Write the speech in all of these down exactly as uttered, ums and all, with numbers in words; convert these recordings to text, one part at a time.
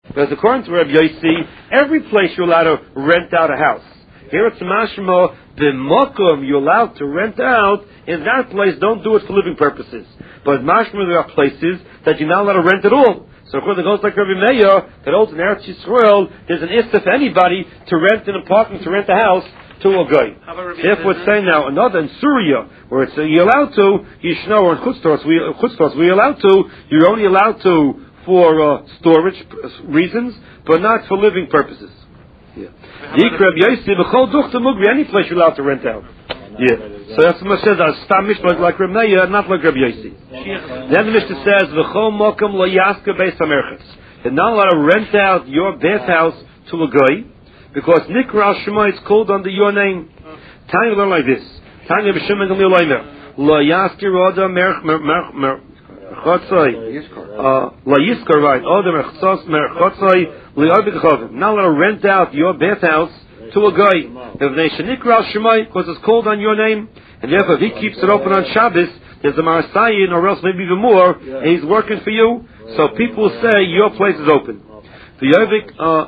Because according to Rabbi Yossi, every place you're allowed to rent out a house. Here it's mashma, the mokum you're allowed to rent out, in that place don't do it for living purposes. But mashma, there are places that you're not allowed to rent at all. So according to goes like Rabbi Meir, that holds in Eretz Yisrael, there's an issue for anybody to rent an apartment, to rent a house to a guy. Therefore it's saying now, another in Syria, where it's uh, you're allowed to, Yishno, or in Chutztos, we, Chutztos, we're allowed to, you're only allowed to for uh, storage reasons, but not for living purposes. Yeah. Any place you're allowed to rent out. Yeah. So that's what it says, Stam Mishnah like Rabbi Meir, not like Rabbi Yossi. Then the Mishnah says, V'chol mokum lo yaska beis hamerchatz. You're not allowed to rent out your bathhouse to a guy, because Nikra al-Shema is called under your name. Tanya learn like this. Tanya b'Shimon Gamliel Leimer. Lo yaskir oda merch chotzai. La yiskar, right. Oda merch chotzai. Now let to rent out your bathhouse to a guy. Because it's called on your name, and therefore if he keeps it open on Shabbos, there's a Marasayin, or else maybe even more, and he's working for you. So people say your place is open. The Yovik, uh,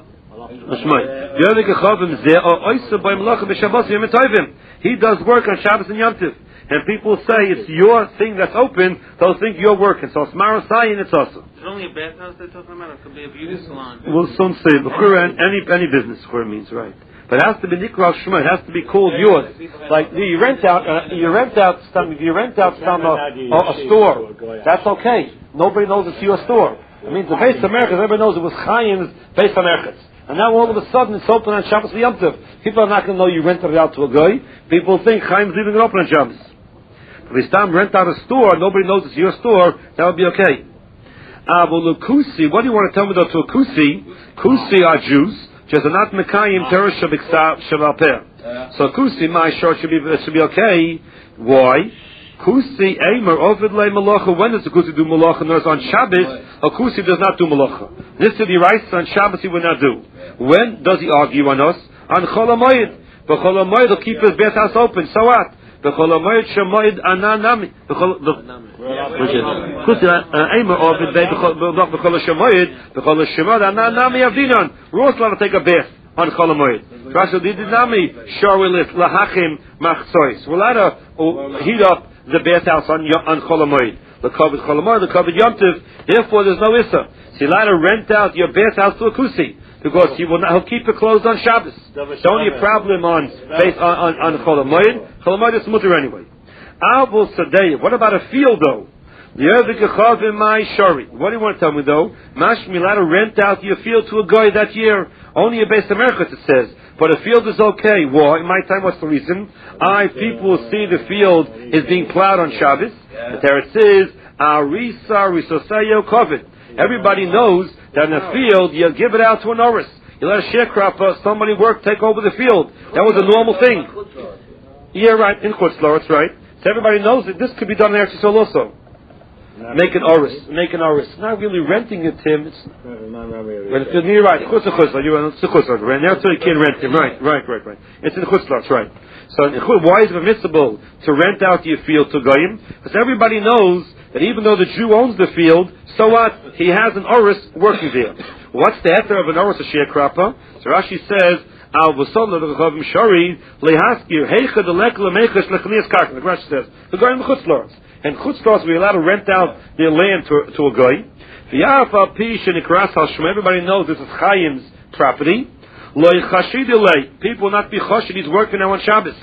he does work on Shabbos and Yom Tov, and people say it's your thing that's open, they'll think you're working. So it's Marasayin, it's also. It's only a bathhouse they're talking about. It could be a beauty salon. Well, some say any any business Chura means, right? But it has to be Nikra Shema. It has to be called yours. Like you rent out, uh, you rent out some, if you rent out some uh, a, a store, that's okay. Nobody knows it's your store. It means the Beis Hamerchatz, everybody knows it was Chaim's Beis Hamerchatz. And now all of a sudden it's open on Shabbos and Yom Tov. People are not going to know you rented it out to a guy. People think Chaim's leaving it open on Shabbos. If we start rent out a store, nobody knows it's your store. That would be okay. Ah, well, Kusi, what do you want to tell me though to a Kusi? Kusi are Jews, just not Mekayim Teresh Shaval Per. So Kusi, my short should be should be okay. Why? Kusi Eimer Ovid Le Malacha. When does the Kusi do Malacha? Notice on Shabbos, a Kusi does not do Malacha. This to be right, on Shabbos he would not do. When does he argue on us? On Chol HaMoed. But Chol HaMoed will keep his bathhouse open. So what? The Chol HaMoed Shemoed Ananami. The Kusi Eimer Ovid Le the Chol HaShemoed. The Chol HaShemoed Ananami Avdinon. We're also allowed to take a bath on Chol HaMoed. Rashi Didinami Sharwilit Lahachim Machzois. We're allowed to heat up the bathhouse on on Chol HaMoed. The covered Chol HaMoed, the covered Yom Tov. Therefore, there's no issa. So you're allowed to rent out your bathhouse to a Kusi, because he will not, he'll keep it closed on Shabbos. The only problem on based on on, on Chol HaMoed, Chol HaMoed is mutter anyway. Avul Sadeh. What about a field though? What do you want to tell me though? Mashmi, you're allowed to rent out your field to a guy that year. Only a Beis Hamerchatz it says. But a field is okay. Why? In my time, what's the reason? I, people will see the field is being plowed on Shabbos. But there it says, Arisa Risosayo Kovid. Everybody knows that in a field, you give it out to an oris. You let a sharecropper, somebody work, take over the field. That was a normal thing. Yeah, right. In Chutz La'aretz, right. So everybody knows that this could be done in Eretz Yisrael also. Make an oris, make an oris. Not really renting it to him. It's, but it's you're right. Chutz La'aretz, you're it's a Chutz La'aretz. Right now, so you can't rent him. Right, right, right, right. It's in Chutz La'aretz, right. So, why is it permissible to rent out your field to goyim? Because everybody knows that even though the Jew owns the field, so what? He has an oris working there. What's the heter of an oris, a sharecropper? So Rashi says, Al v'sol l'chavim shari lehaskir heicha delek lemeches lechnias karka. The Rashi says, the goyim Chutz La'aretz. And Chutz La'aretz, we're allowed to rent out their land to, to a guy. Everybody knows this is Chaim's property. People will not be chashid, he's working now on Shabbos.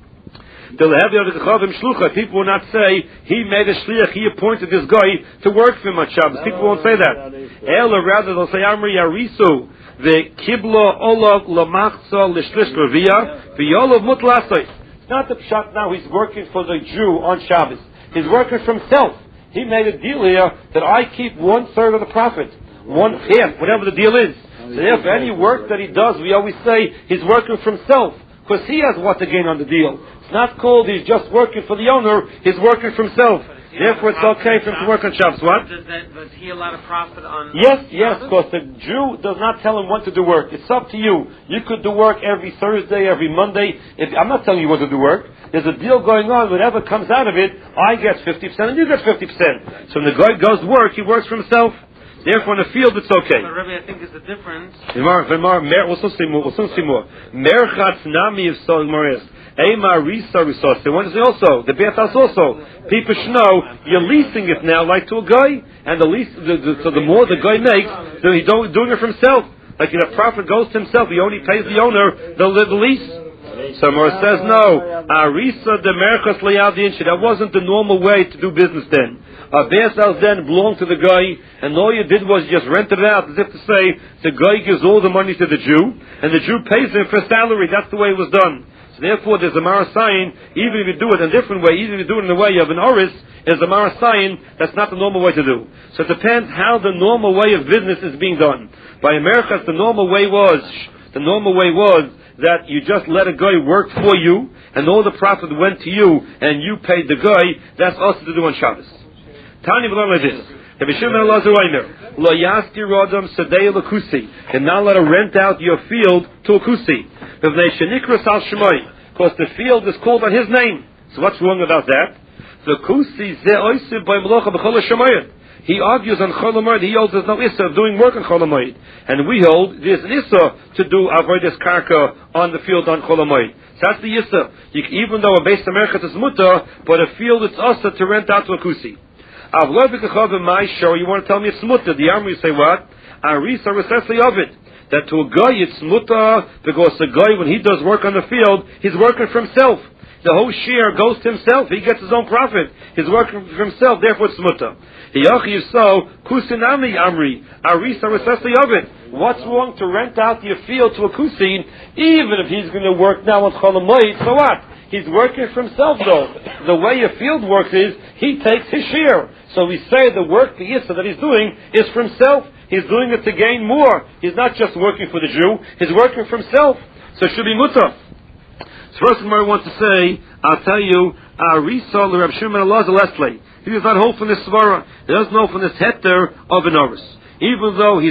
People will not say, he made a shliach, he appointed this guy to work for him on Shabbos. People won't say that. Ela, rather, they'll say, Amri Yarisu, the Kiblo Olav Lamachza Lishlish Levia, V'yolov Mutlasai. It's not the pshat now, he's working for the Jew on Shabbos. He's working for himself. He made a deal here that I keep one third of the profit, one half, whatever the deal is. So therefore, any work that he does, we always say he's working for himself, because he has what to gain on the deal. It's not called he's just working for the owner, he's working for himself. Therefore, it's okay for him to work on Shabbos. What? Does, that, does he allow to profit on? Yes, yes, because the Jew does not tell him when to do work. It's up to you. You could do work every Thursday, every Monday. If, I'm not telling you when to do work. There's a deal going on. Whatever comes out of it, I get fifty percent and you get fifty percent. So when the guy goes to work, he works for himself. Therefore, in the field, it's okay. But Rabbi, I think is the difference. V'mar, v'mar, mer, we'll soon see more, we'll soon see more. Merchatz nami of sol moris. Ema risa risos. They want to say also, the Beit House also, people should know, you're leasing it now like to a guy, and the lease, the, the, so the more the guy makes, so he's doing it for himself. Like, you know, profit goes to himself, he only pays the owner the, the, the lease. So Mor says, no, arisa de merchas leyadin, that wasn't the normal way to do business then. A Beit House then belonged to the guy, and all you did was you just rented it out, as if to say, the guy gives all the money to the Jew, and the Jew pays him for salary. That's the way it was done. So therefore, there's a Mara sign, even if you do it in a different way, even if you do it in the way of an Oris, is a Mara sign, that's not the normal way to do. So it depends how the normal way of business is being done. By Americas, the normal way was, the normal way was that you just let a guy work for you, and all the profit went to you, and you paid the guy. That's also to do on Shabbos. Tani will learn like this. If you shouldn't allow Zerayner, lo yasti rodam sadei lakusi, and not let her rent out your field to a kusi. Because the field is called on his name. So what's wrong about that? The kusi ze oisiv by melocha b'chol hashemayim. He argues on Chol HaMoed, he holds there's no issa of doing work on Chol HaMoed. And we hold there's an issa to do avodas karka on the field on Chol HaMoed. So that's the issa. You, even though a base America is muta, but a field it's issa to rent out to a kusi. You want to tell me it's muta? The Amri say what? Arisa recessly of it. That to a guy it's muta because the guy when he does work on the field, he's working for himself. The whole share goes to himself. He gets his own profit. He's working for himself. Therefore, it's muta. So kusinami amri arisa recessly of it. What's wrong to rent out your field to a kusin, even if he's going to work now on Chol HaMoed? So what? He's working for himself, though. The way a field works is he takes his share. So we say the work, the issa that he's doing is for himself. He's doing it to gain more. He's not just working for the Jew. He's working for himself. So it should be muta. So first of all, I want to say, I'll tell you, Arisa Reb Shimon Elazar Leslie. He does not hold from this svara. He doesn't hold from this heter of an oris. Even though he's